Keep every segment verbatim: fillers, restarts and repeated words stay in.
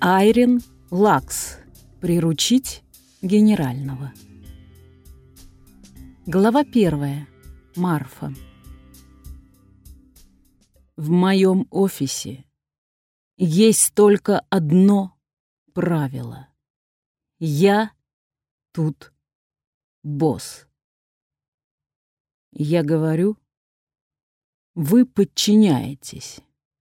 Айрин Лакс. Приручить генерального. Глава первая. Марфа. В моем офисе есть только одно правило. Я тут босс. Я говорю, вы подчиняетесь.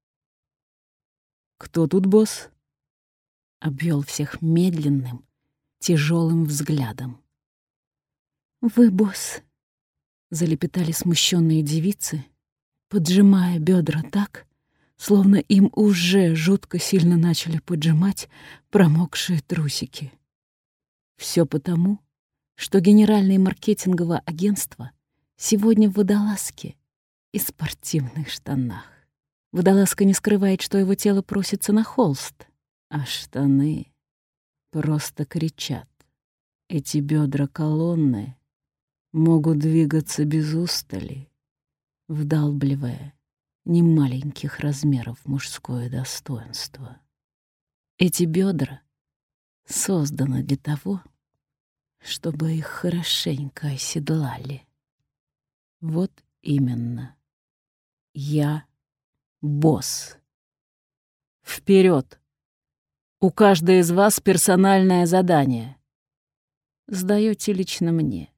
Кто тут босс? Обвел всех медленным, тяжелым взглядом. «Вы, босс», — залепетали смущенные девицы, поджимая бедра так, словно им уже жутко сильно начали поджимать промокшие трусики. Все потому, что генеральное маркетинговое агентство сегодня в водолазке и спортивных штанах. Водолазка не скрывает, что его тело просится на холст, а штаны просто кричат. Эти бедра колонны могут двигаться без устали, вдалбливая немаленьких размеров мужское достоинство. Эти бедра созданы для того, чтобы их хорошенько оседлали. Вот именно. Я босс. Вперед! У каждой из вас персональное задание. Сдаёте лично мне.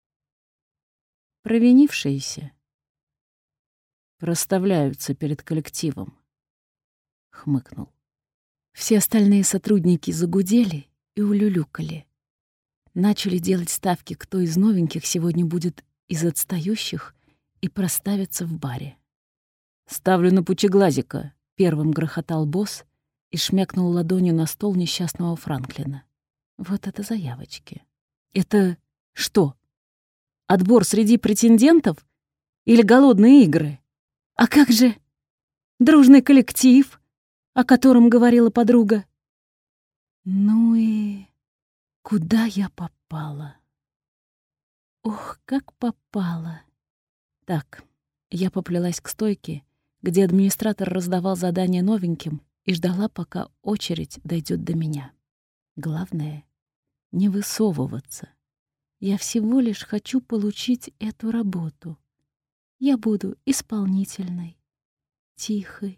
Провинившиеся проставляются перед коллективом. Хмыкнул. Все остальные сотрудники загудели и улюлюкали. Начали делать ставки, кто из новеньких сегодня будет из отстающих и проставится в баре. «Ставлю на пучеглазика», — первым грохотал босс и шмякнул ладонью на стол несчастного Франклина. Вот это заявочки. Это что? Отбор среди претендентов или голодные игры? А как же дружный коллектив, о котором говорила подруга? Ну и куда я попала? Ох, как попала. Так, я поплелась к стойке, где администратор раздавал задания новеньким, и ждала, пока очередь дойдет до меня. Главное — не высовываться. Я всего лишь хочу получить эту работу. Я буду исполнительной, тихой.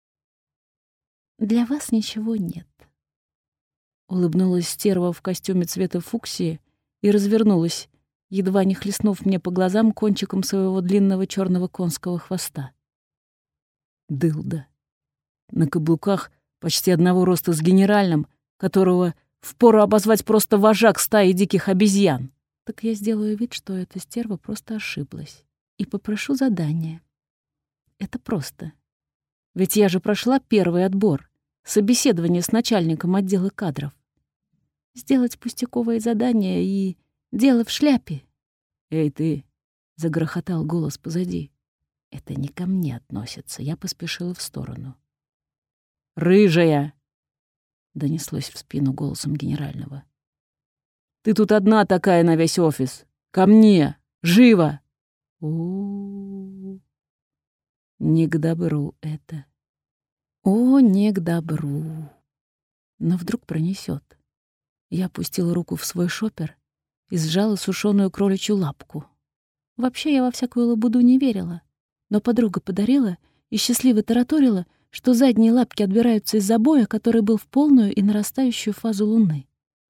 Для вас ничего нет. Улыбнулась стерва в костюме цвета фуксии и развернулась, едва не хлестнув мне по глазам кончиком своего длинного черного конского хвоста. Дылда. На каблуках почти одного роста с генеральным, которого впору обозвать просто вожак стаи диких обезьян. Так я сделаю вид, что эта стерва просто ошиблась, и попрошу задание. Это просто. Ведь я же прошла первый отбор, собеседование с начальником отдела кадров. Сделать пустяковое задание и дело в шляпе. «Эй, ты!» — загрохотал голос позади. Это не ко мне относится, я поспешила в сторону. «Рыжая!» — донеслось в спину голосом генерального. «Ты тут одна такая на весь офис! Ко мне! Живо!» О, не к добру это. О, не к добру. Но вдруг пронесет. Я опустила руку в свой шопер и сжала сушеную кроличью лапку. Вообще я во всякую лабуду не верила, но подруга подарила и счастливо тараторила, что задние лапки отбираются из забоя, который был в полную и нарастающую фазу луны.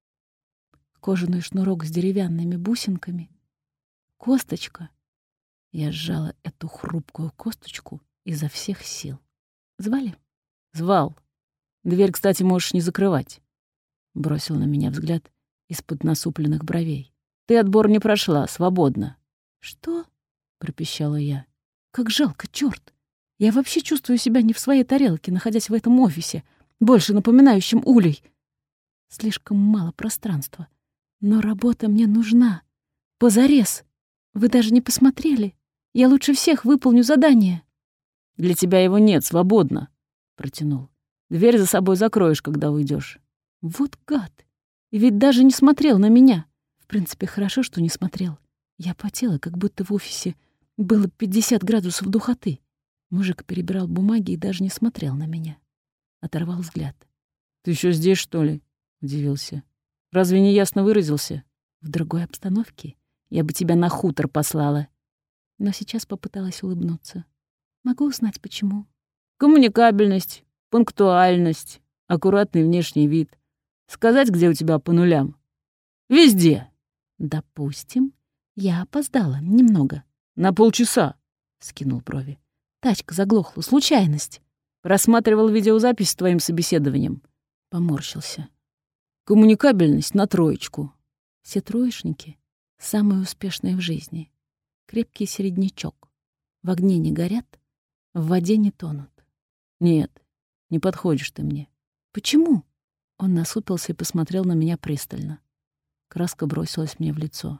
Кожаный шнурок с деревянными бусинками, косточка. Я сжала эту хрупкую косточку изо всех сил. Звали? Звал. Дверь, кстати, можешь не закрывать. Бросил на меня взгляд из-под насупленных бровей. Ты отбор не прошла, свободно. Что? Пропищала я. Как жалко, чёрт. Я вообще чувствую себя не в своей тарелке, находясь в этом офисе, больше напоминающем улей. Слишком мало пространства. Но работа мне нужна. Позарез. Вы даже не посмотрели. Я лучше всех выполню задание. Для тебя его нет, свободно, протянул. Дверь за собой закроешь, когда уйдешь. Вот гад. И ведь даже не смотрел на меня. В принципе, хорошо, что не смотрел. Я потела, как будто в офисе было пятьдесят градусов духоты. Мужик перебирал бумаги и даже не смотрел на меня. Оторвал взгляд. «Ты еще здесь, что ли?» — удивился. «Разве не ясно выразился?» «В другой обстановке я бы тебя на хутор послала». Но сейчас попыталась улыбнуться. «Могу узнать, почему?» «Коммуникабельность, пунктуальность, аккуратный внешний вид. Сказать, где у тебя по нулям?» «Везде». «Допустим, я опоздала немного». «На полчаса», — скинул брови. «Тачка заглохла. Случайность». «Просматривал видеозапись с твоим собеседованием». Поморщился. «Коммуникабельность на троечку». Все троечники — самые успешные в жизни. Крепкий середнячок. В огне не горят, в воде не тонут. «Нет, не подходишь ты мне». «Почему?» Он насупился и посмотрел на меня пристально. Краска бросилась мне в лицо.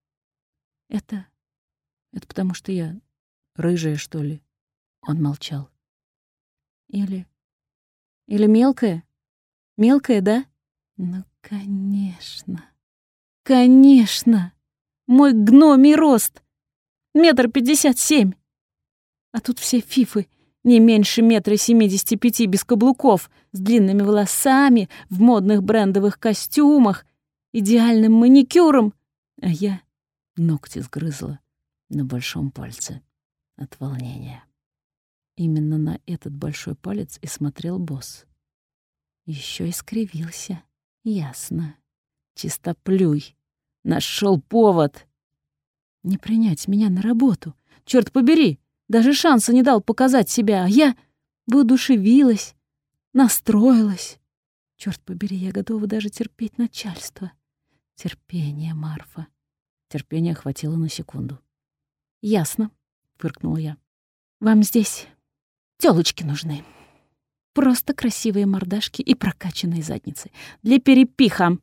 «Это... это потому что я рыжая, что ли?» Он молчал. «Или... или мелкая? Мелкая, да?» «Ну, конечно. Конечно! Мой гномий рост! Метр пятьдесят семь! А тут все фифы не меньше метра семидесяти пяти без каблуков, с длинными волосами, в модных брендовых костюмах, идеальным маникюром. А я ногти сгрызла на большом пальце от волнения. Именно на этот большой палец и смотрел босс. Еще и скривился. Ясно. Чистоплюй. Нашел повод. Не принять меня на работу. Черт побери, даже шанса не дал показать себя, а я воодушевилась, настроилась. Черт побери, я готова даже терпеть начальство. Терпение, Марфа. Терпения хватило на секунду. «Ясно», — фыркнула я. «Вам здесь тёлочки нужны. Просто красивые мордашки и прокачанные задницы. Для перепиха».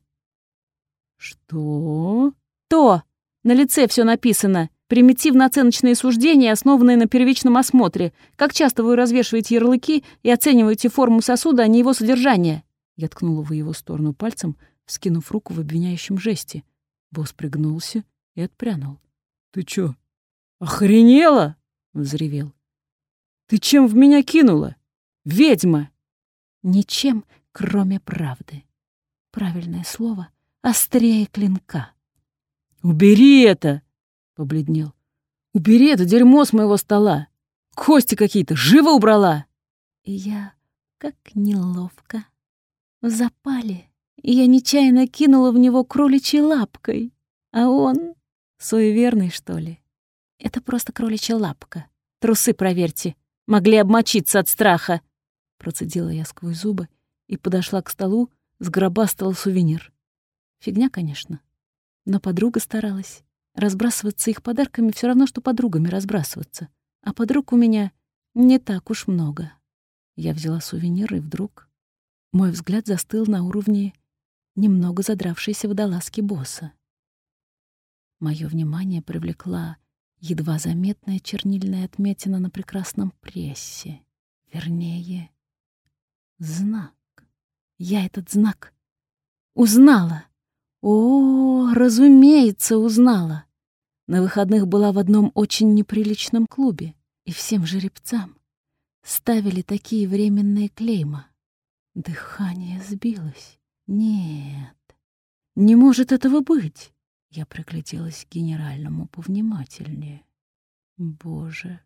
«Что?» «То! На лице все написано. Примитивно-оценочные суждения, основанные на первичном осмотре. Как часто вы развешиваете ярлыки и оцениваете форму сосуда, а не его содержание?» Я ткнула в его сторону пальцем, вскинув руку в обвиняющем жесте. Босс пригнулся и отпрянул. «Ты чё, охренела?» — взревел. «Ты чем в меня кинула? Ведьма!» «Ничем, кроме правды. Правильное слово острее клинка». «Убери это!» — побледнел. «Убери это дерьмо с моего стола! Кости какие-то! Живо убрала!» И я, как неловко, в запале, и я нечаянно кинула в него кроличьей лапкой. А он суеверный, что ли? Это просто кроличья лапка. Трусы проверьте. Могли обмочиться от страха. Процедила я сквозь зубы и подошла к столу, сгробастала сувенир. Фигня, конечно. Но подруга старалась. Разбрасываться их подарками все равно, что подругами разбрасываться. А подруг у меня не так уж много. Я взяла сувенир, и вдруг мой взгляд застыл на уровне немного задравшейся водолазки босса. Моё внимание привлекла едва заметная чернильная отметина на прекрасном прессе. Вернее, знак. Я этот знак узнала. О, разумеется, узнала. На выходных была в одном очень неприличном клубе, и всем жеребцам ставили такие временные клейма. Дыхание сбилось. Нет, не может этого быть. Я пригляделась к генеральному повнимательнее. Боже,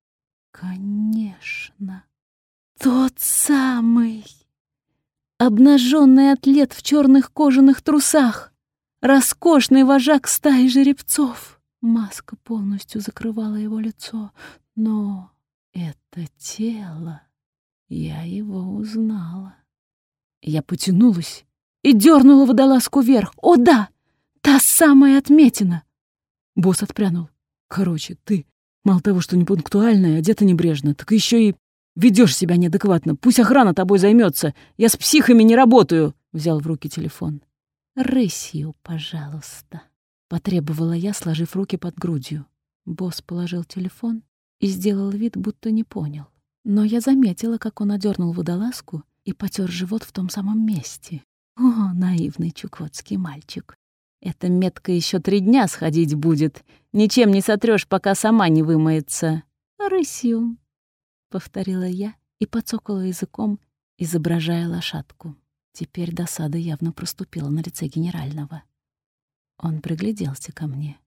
конечно, тот самый обнаженный атлет в черных кожаных трусах, роскошный вожак стаи жеребцов. Маска полностью закрывала его лицо, но это тело, я его узнала. Я потянулась и дернула водолазку вверх. О да, та самая отметина. Босс отпрянул. Короче, ты мало того, что непунктуальная, одета небрежно, так еще и ведешь себя неадекватно. Пусть охрана тобой займется. Я с психами не работаю. Взял в руки телефон. Рысью, пожалуйста, потребовала я, сложив руки под грудью. Босс положил телефон и сделал вид, будто не понял. Но я заметила, как он одернул водолазку и потер живот в том самом месте. О, наивный чукотский мальчик. Эта метка еще три дня сходить будет. Ничем не сотрешь, пока сама не вымоется. Рысью, повторила я и подсокала языком, изображая лошадку. Теперь досада явно проступила на лице генерального. Он пригляделся ко мне.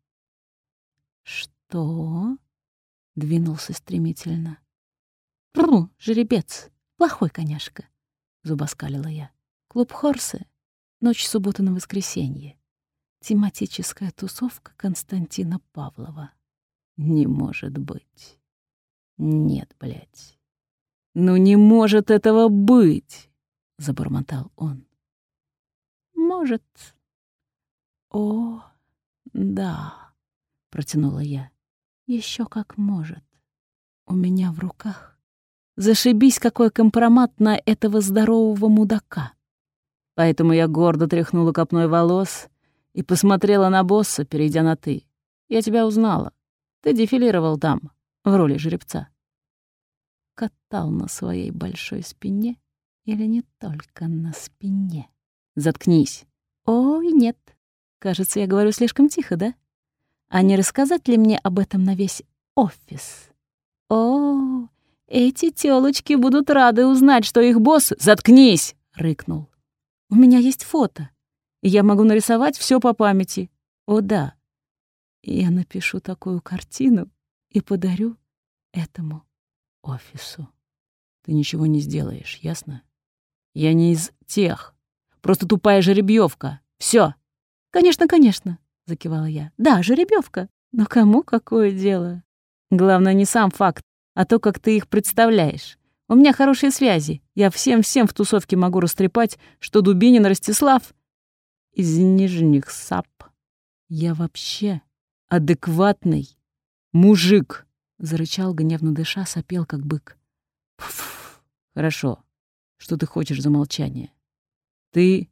«Что?» — двинулся стремительно. «Пру, жеребец, плохой коняшка», — зубоскалила я. «Клуб Хорсы, ночь субботы на воскресенье. Тематическая тусовка Константина Павлова». «Не может быть. Нет, блядь. Ну не может этого быть!» — забормотал он. «Может. О, да», — протянула я. Еще как может. У меня в руках зашибись какой компромат на этого здорового мудака. Поэтому я гордо тряхнула копной волос и посмотрела на босса, перейдя на «ты». «Я тебя узнала. Ты дефилировал там, в роли жеребца». Катал на своей большой спине или не только на спине? «Заткнись». «Ой, нет. Кажется, я говорю слишком тихо, да? А не рассказать ли мне об этом на весь офис? О, эти тёлочки будут рады узнать, что их босс...» «Заткнись!» — рыкнул. «У меня есть фото, и я могу нарисовать всё по памяти. О, да. Я напишу такую картину и подарю этому офису». «Ты ничего не сделаешь, ясно? Я не из тех. Просто тупая жеребьевка. Всё». «Конечно, конечно», — закивала я. «Да, жеребьевка. Но кому какое дело? Главное не сам факт, а то, как ты их представляешь. У меня хорошие связи. Я всем-всем в тусовке могу растрепать, что Дубинин Ростислав из Нижних Сап. Я вообще адекватный мужик», — зарычал, гневно дыша, сопел, как бык. «Пф, хорошо. Что ты хочешь за молчание? Ты...»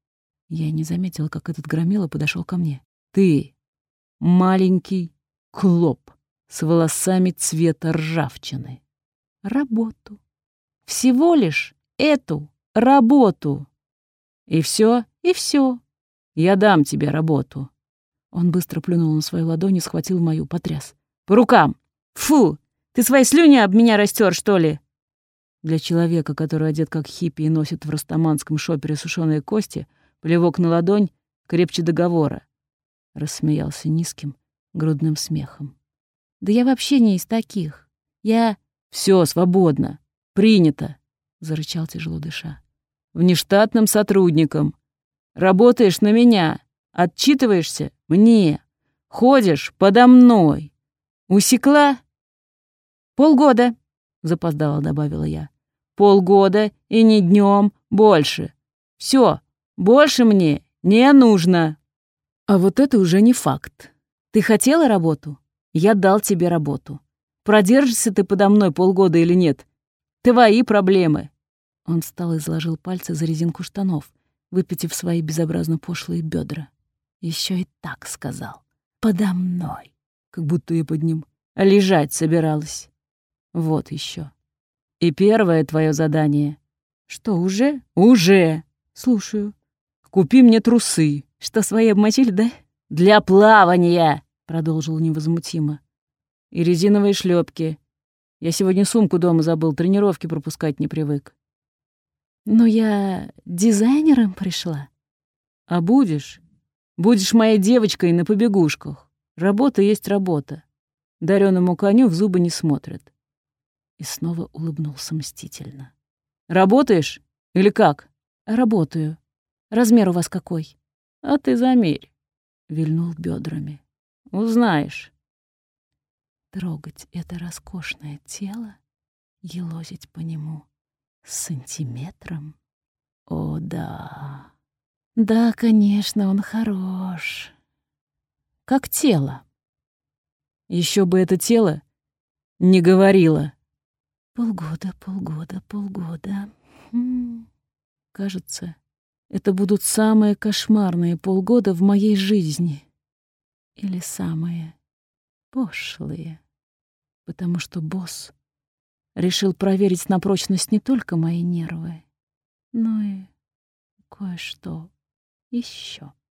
Я не заметила, как этот громила подошел ко мне. «Ты маленький клоп с волосами цвета ржавчины. Работу. Всего лишь эту работу. И все, и все. Я дам тебе работу». Он быстро плюнул на свою ладонь и схватил мою, потряс. «По рукам! Фу! Ты свои слюни об меня растер, что ли?» Для человека, который одет как хиппи и носит в растаманском шопере сушеные кости, плевок на ладонь крепче договора. Рассмеялся низким, грудным смехом. «Да я вообще не из таких. Я...» «Всё, свободно. Принято», — зарычал, тяжело дыша. «Внештатным сотрудником. Работаешь на меня. Отчитываешься мне. Ходишь подо мной. Усекла?» «Полгода», — запоздало добавила я. «Полгода и не днем больше. Всё, больше мне не нужно». «А вот это уже не факт. Ты хотела работу? Я дал тебе работу. Продержишься ты подо мной полгода или нет? Твои проблемы». Он встал и заложил пальцы за резинку штанов, выпятив свои безобразно пошлые бедра. Еще и так сказал. «Подо мной». Как будто я под ним лежать собиралась. Вот еще. И первое твое задание. «Что, уже?» «Уже!» «Слушаю». «Купи мне трусы». «Что, свои обмочили, да?» «Для плавания», — продолжил невозмутимо. «И резиновые шлепки. Я сегодня сумку дома забыл, тренировки пропускать не привык». «Но я дизайнером пришла». «А будешь? Будешь моей девочкой на побегушках. Работа есть работа. Дарёному коню в зубы не смотрят». И снова улыбнулся мстительно. «Работаешь? Или как?» «Работаю. Размер у вас какой?» «А ты замерь», — вильнул бедрами. «Узнаешь». Трогать это роскошное тело, елозить по нему с сантиметром. О, да. Да, конечно, он хорош. Как тело. Еще бы это тело не говорило. Полгода, полгода, полгода. М-м. Кажется, это будут самые кошмарные полгода в моей жизни. Или самые пошлые. Потому что босс решил проверить на прочность не только мои нервы, но и кое-что еще.